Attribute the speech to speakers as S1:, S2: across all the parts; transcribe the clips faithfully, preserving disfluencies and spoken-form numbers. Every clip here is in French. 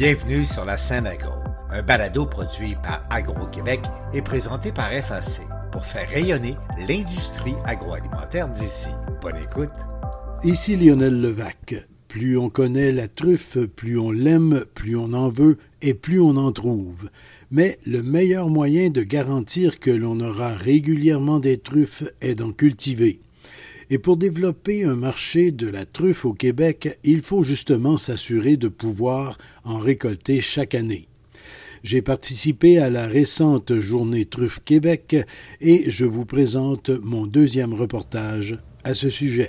S1: Bienvenue sur la scène agro, un balado produit par Agro-Québec et présenté par F A C pour faire rayonner l'industrie agroalimentaire d'ici. Bonne écoute.
S2: Ici Lionel Levac. Plus on connaît la truffe, plus on l'aime, plus on en veut et plus on en trouve. Mais le meilleur moyen de garantir que l'on aura régulièrement des truffes est d'en cultiver. Et pour développer un marché de la truffe au Québec, il faut justement s'assurer de pouvoir en récolter chaque année. J'ai participé à la récente Journée Truffe Québec et je vous présente mon deuxième reportage à ce sujet.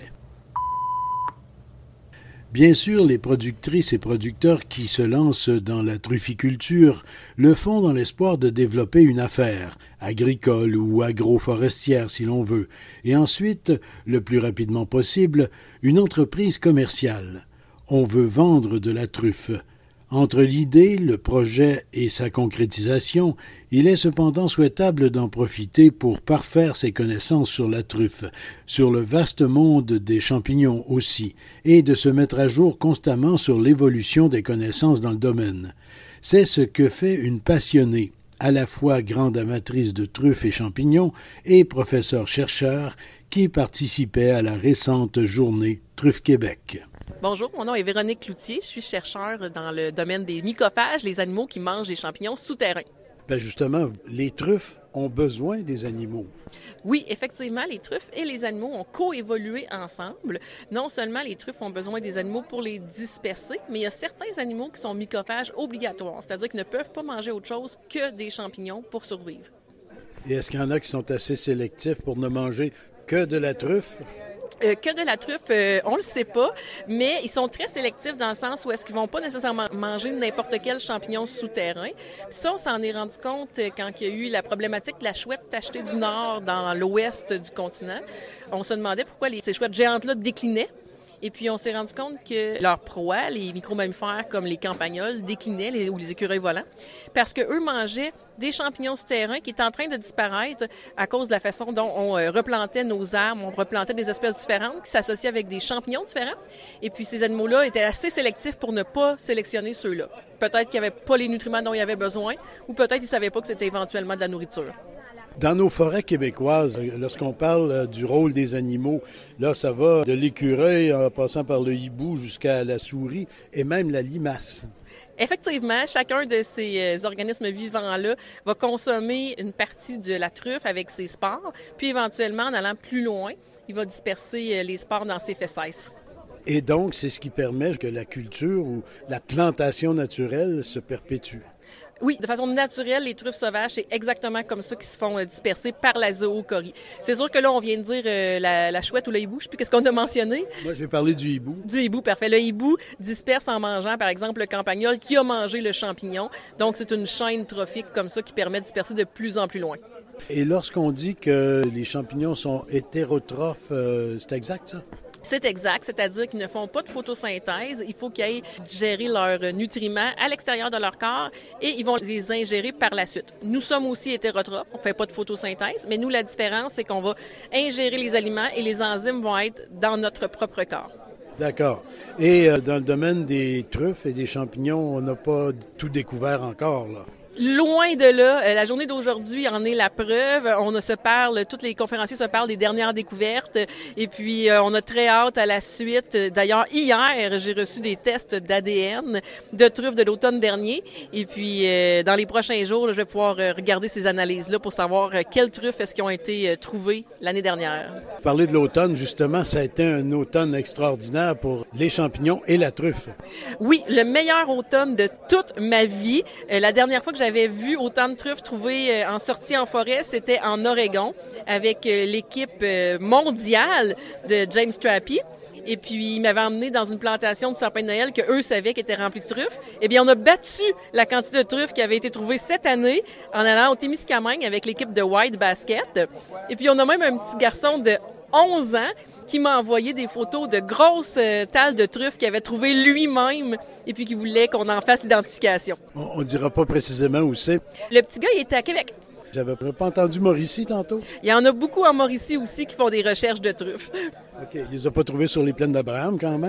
S2: Bien sûr, les productrices et producteurs qui se lancent dans la trufficulture le font dans l'espoir de développer une affaire, agricole ou agroforestière si l'on veut, et ensuite, le plus rapidement possible, une entreprise commerciale. On veut vendre de la truffe. Entre l'idée, le projet et sa concrétisation, il est cependant souhaitable d'en profiter pour parfaire ses connaissances sur la truffe, sur le vaste monde des champignons aussi, et de se mettre à jour constamment sur l'évolution des connaissances dans le domaine. C'est ce que fait une passionnée, à la fois grande amatrice de truffes et champignons et professeur-chercheur qui participait à la récente journée Truffe Québec.
S3: Bonjour, mon nom est Véronique Cloutier. Je suis chercheure dans le domaine des mycophages, les animaux qui mangent des champignons souterrains.
S2: Bien justement, les truffes ont besoin des animaux.
S3: Oui, effectivement, les truffes et les animaux ont coévolué ensemble. Non seulement les truffes ont besoin des animaux pour les disperser, mais il y a certains animaux qui sont mycophages obligatoires, c'est-à-dire qu'ils ne peuvent pas manger autre chose que des champignons pour survivre.
S2: Et est-ce qu'il y en a qui sont assez sélectifs pour ne manger que de la truffe?
S3: Euh, que de la truffe, euh, on le sait pas, mais ils sont très sélectifs dans le sens où est-ce qu'ils vont pas nécessairement manger n'importe quel champignon souterrain. Puis ça, on s'en est rendu compte quand il y a eu la problématique de la chouette tachetée du Nord dans l'ouest du continent. On se demandait pourquoi les, ces chouettes géantes-là déclinaient. Et puis, on s'est rendu compte que leurs proies, les micro-mammifères comme les campagnols, déclinaient, les, ou les écureuils volants, parce qu'eux mangeaient des champignons souterrains qui étaient en train de disparaître à cause de la façon dont on euh, replantait nos arbres, on replantait des espèces différentes qui s'associaient avec des champignons différents. Et puis, ces animaux-là étaient assez sélectifs pour ne pas sélectionner ceux-là. Peut-être qu'ils n'avaient pas les nutriments dont ils avaient besoin, ou peut-être qu'ils ne savaient pas que c'était éventuellement de la nourriture.
S2: Dans nos forêts québécoises, lorsqu'on parle du rôle des animaux, là, ça va de l'écureuil en passant par le hibou jusqu'à la souris et même la limace.
S3: Effectivement, chacun de ces organismes vivants-là va consommer une partie de la truffe avec ses spores, puis éventuellement, en allant plus loin, il va disperser les spores dans ses fesses.
S2: Et donc, c'est ce qui permet que la culture ou la plantation naturelle se perpétue.
S3: Oui, de façon naturelle, les truffes sauvages, c'est exactement comme ça qu'ils se font euh, disperser par la zoocorie. C'est sûr que là, on vient de dire euh, la, la chouette ou le hibou, je sais plus qu'est-ce qu'on a mentionné.
S2: Moi, j'ai parlé du hibou.
S3: Du hibou, parfait. Le hibou disperse en mangeant, par exemple, le campagnol qui a mangé le champignon. Donc, c'est une chaîne trophique comme ça qui permet de disperser de plus en plus loin.
S2: Et lorsqu'on dit que les champignons sont hétérotrophes, euh, c'est exact, ça?
S3: C'est exact, c'est-à-dire qu'ils ne font pas de photosynthèse. Il faut qu'ils aillent digérer leurs nutriments à l'extérieur de leur corps et ils vont les ingérer par la suite. Nous sommes aussi hétérotrophes, on ne fait pas de photosynthèse, mais nous, la différence, c'est qu'on va ingérer les aliments et les enzymes vont être dans notre propre corps.
S2: D'accord. Et euh, dans le domaine des truffes et des champignons, on n'a pas tout découvert encore, là?
S3: Loin de là, la journée d'aujourd'hui en est la preuve. On se parle, tous les conférenciers se parlent des dernières découvertes et puis on a très hâte à la suite. D'ailleurs, hier, j'ai reçu des tests d'A D N de truffes de l'automne dernier et puis dans les prochains jours, je vais pouvoir regarder ces analyses-là pour savoir quelles truffes est-ce qui ont été trouvées l'année dernière.
S2: Parler de l'automne, justement, ça a été un automne extraordinaire pour les champignons et la truffe.
S3: Oui, le meilleur automne de toute ma vie. La dernière fois que j'avais vu autant de truffes trouvées en sortie en forêt, c'était en Oregon avec l'équipe mondiale de James Trappy. Et puis, ils m'avaient emmené dans une plantation de sapins de Noël qu'eux savaient qu'était remplie de truffes. Eh bien, on a battu la quantité de truffes qui avait été trouvée cette année en allant au Témiscamingue avec l'équipe de White Basket. Et puis, on a même un petit garçon de onze ans qui m'a envoyé des photos de grosses euh, talles de truffes qu'il avait trouvées lui-même et puis qui voulait qu'on en fasse l'identification.
S2: On ne dira pas précisément où c'est.
S3: Le petit gars, il était à Québec.
S2: J'avais pas entendu Mauricie tantôt.
S3: Il y en a beaucoup en Mauricie aussi qui font des recherches de truffes.
S2: OK. Il les a pas trouvés sur les plaines d'Abraham quand même?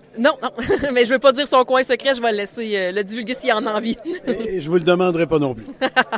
S3: Non, non, mais je veux pas dire son coin secret, je vais le laisser euh, le divulguer s'il en a envie.
S2: Et, et je vous le demanderai pas non plus.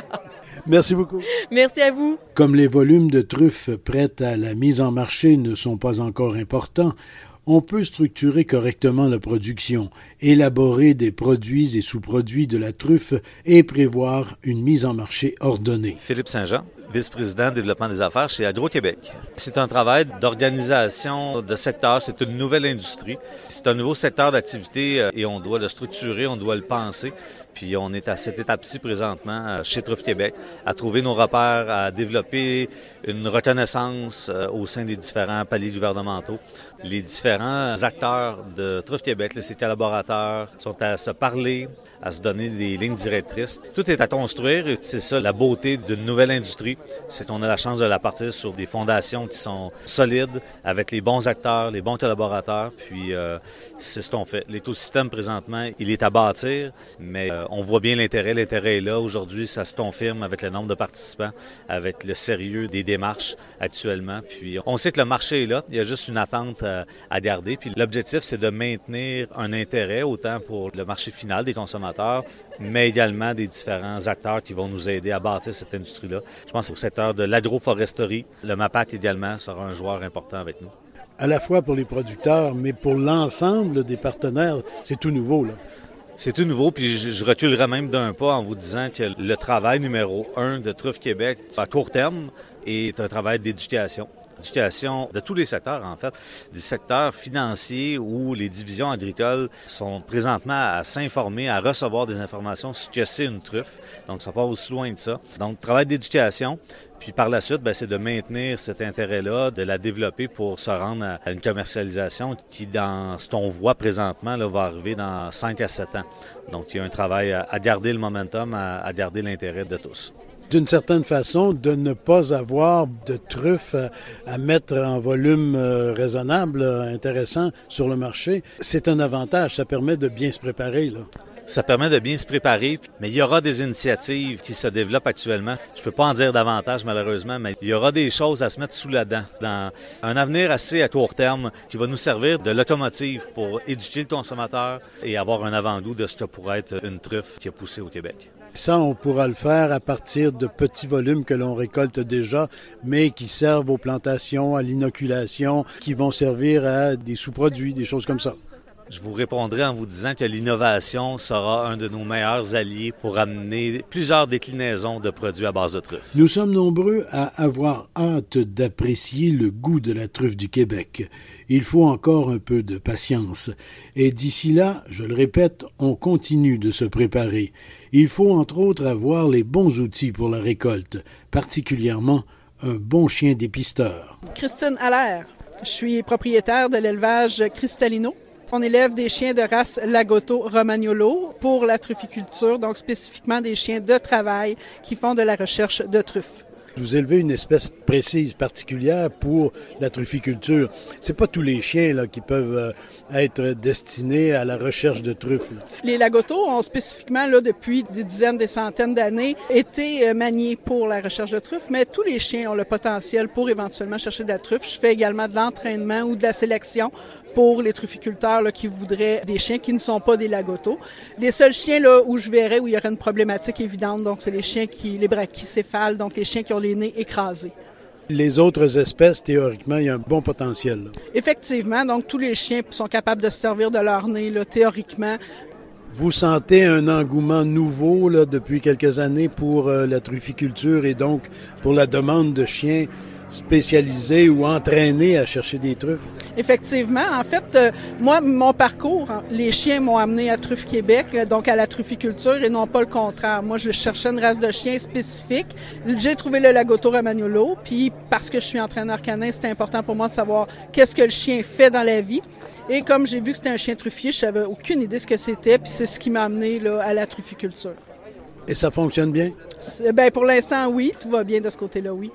S2: Merci beaucoup.
S3: Merci à vous.
S2: Comme les volumes de truffes prêtes à la mise en marché ne sont pas encore importants, on peut structurer correctement la production, élaborer des produits et sous-produits de la truffe et prévoir une mise en marché ordonnée.
S4: Philippe Saint-Jean, vice-président développement des affaires chez Agro-Québec. C'est un travail d'organisation de secteur, c'est une nouvelle industrie, c'est un nouveau secteur d'activité et on doit le structurer, on doit le penser. Puis on est à cette étape-ci présentement chez Truffe Québec, à trouver nos repères, à développer une reconnaissance au sein des différents paliers gouvernementaux. Les différents acteurs de Truffe Québec, ces collaborateurs, sont à se parler, à se donner des lignes directrices. Tout est à construire et c'est ça la beauté d'une nouvelle industrie, c'est qu'on a la chance de la partir sur des fondations qui sont solides, avec les bons acteurs, les bons collaborateurs, puis euh, c'est ce qu'on fait. L'écosystème présentement, il est à bâtir, mais euh, on voit bien l'intérêt, l'intérêt est là. Aujourd'hui, ça se confirme avec le nombre de participants, avec le sérieux des démarches actuellement, puis on sait que le marché est là, il y a juste une attente à, à garder, puis l'objectif, c'est de maintenir un intérêt autant pour le marché final des consommateurs, mais également des différents acteurs qui vont nous aider à bâtir cette industrie-là. Je pense au secteur de l'agroforesterie. Le MAPAC également sera un joueur important avec nous.
S2: À la fois pour les producteurs, mais pour l'ensemble des partenaires, c'est tout nouveau, là.
S4: C'est tout nouveau, puis je, je reculerai même d'un pas en vous disant que le travail numéro un de Truffe Québec à court terme est un travail d'éducation. Éducation de tous les secteurs, en fait, des secteurs financiers où les divisions agricoles sont présentement à s'informer, à recevoir des informations sur ce que c'est une truffe. Donc, ça part aussi loin de ça. Donc, travail d'éducation. Puis par la suite, bien, c'est de maintenir cet intérêt-là, de la développer pour se rendre à, à une commercialisation qui, dans ce qu'on voit présentement, là, va arriver dans cinq à sept ans. Donc, il y a un travail à, à garder le momentum, à, à garder l'intérêt de tous.
S2: D'une certaine façon, de ne pas avoir de truffes à, à mettre en volume euh, raisonnable, euh, intéressant sur le marché, c'est un avantage. Ça permet de bien se préparer, là.
S4: Ça permet de bien se préparer, mais il y aura des initiatives qui se développent actuellement. Je ne peux pas en dire davantage, malheureusement, mais il y aura des choses à se mettre sous la dent dans un avenir assez à court terme qui va nous servir de locomotive pour éduquer le consommateur et avoir un avant-goût de ce que pourrait être une truffe qui a poussé au Québec.
S2: Ça, on pourra le faire à partir de petits volumes que l'on récolte déjà, mais qui servent aux plantations, à l'inoculation, qui vont servir à des sous-produits, des choses comme ça.
S4: Je vous répondrai en vous disant que l'innovation sera un de nos meilleurs alliés pour amener plusieurs déclinaisons de produits à base de truffes.
S2: Nous sommes nombreux à avoir hâte d'apprécier le goût de la truffe du Québec. Il faut encore un peu de patience. Et d'ici là, je le répète, on continue de se préparer. Il faut entre autres avoir les bons outils pour la récolte, particulièrement un bon chien dépisteur.
S5: Christine Allaire, je suis propriétaire de l'élevage Cristalino. On élève des chiens de race Lagotto Romagnolo pour la trufficulture, donc spécifiquement des chiens de travail qui font de la recherche de truffes.
S2: Vous élevez une espèce précise, particulière pour la trufficulture. C'est pas tous les chiens là, qui peuvent euh, être destinés à la recherche de truffes. Là.
S5: Les Lagotto ont spécifiquement, là, depuis des dizaines, des centaines d'années, été euh, maniés pour la recherche de truffes, mais tous les chiens ont le potentiel pour éventuellement chercher de la truffe. Je fais également de l'entraînement ou de la sélection pour les trufficulteurs là, qui voudraient des chiens qui ne sont pas des Lagotto. Les seuls chiens là, où je verrais où il y aurait une problématique évidente, donc c'est les chiens qui, les brachycéphales, donc les chiens qui ont les nez écrasés.
S2: Les autres espèces, théoriquement, il y a un bon potentiel. Là.
S5: Effectivement, donc tous les chiens sont capables de se servir de leur nez, là, théoriquement.
S2: Vous sentez un engouement nouveau là, depuis quelques années pour euh, la trufficulture et donc pour la demande de chiens spécialisés ou entraînés à chercher des truffes?
S5: Effectivement. En fait, euh, moi, mon parcours, les chiens m'ont amené à Truffe Québec, euh, donc à la trufficulture, et non pas le contraire. Moi, je cherchais une race de chiens spécifique. J'ai trouvé le Lagotto Romagnolo, puis parce que je suis entraîneur canin, c'était important pour moi de savoir qu'est-ce que le chien fait dans la vie. Et comme j'ai vu que c'était un chien truffier, je savais aucune idée de ce que c'était, puis c'est ce qui m'a amené là, à la trufficulture.
S2: Et ça fonctionne bien?
S5: Ben pour l'instant, oui. Tout va bien de ce côté-là, oui.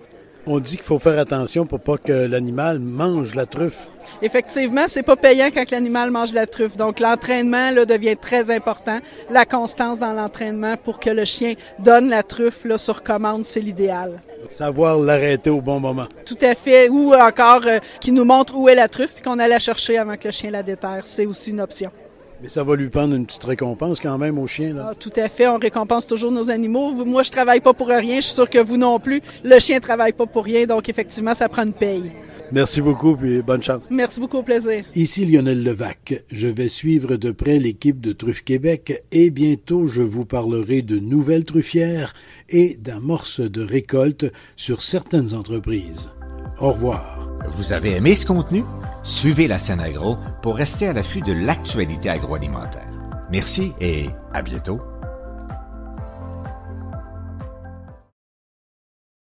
S2: On dit qu'il faut faire attention pour pas que l'animal mange la truffe.
S5: Effectivement, c'est pas payant quand l'animal mange la truffe. Donc, l'entraînement là, devient très important. La constance dans l'entraînement pour que le chien donne la truffe là, sur commande, c'est l'idéal.
S2: Savoir l'arrêter au bon moment.
S5: Tout à fait. Ou encore, euh, qui nous montre où est la truffe puis qu'on allait la chercher avant que le chien la déterre. C'est aussi une option.
S2: Mais ça va lui prendre une petite récompense quand même au chien, là.
S5: Ah, tout à fait. On récompense toujours nos animaux. Moi, je travaille pas pour rien. Je suis sûr que vous non plus. Le chien travaille pas pour rien. Donc, effectivement, ça prend une paye.
S2: Merci beaucoup et bonne chance.
S5: Merci beaucoup, au plaisir.
S2: Ici Lionel Levac. Je vais suivre de près l'équipe de Truffe Québec et bientôt je vous parlerai de nouvelles truffières et d'amorces de récolte sur certaines entreprises. Au revoir.
S1: Vous avez aimé ce contenu? Suivez la scène agro pour rester à l'affût de l'actualité agroalimentaire. Merci et à bientôt.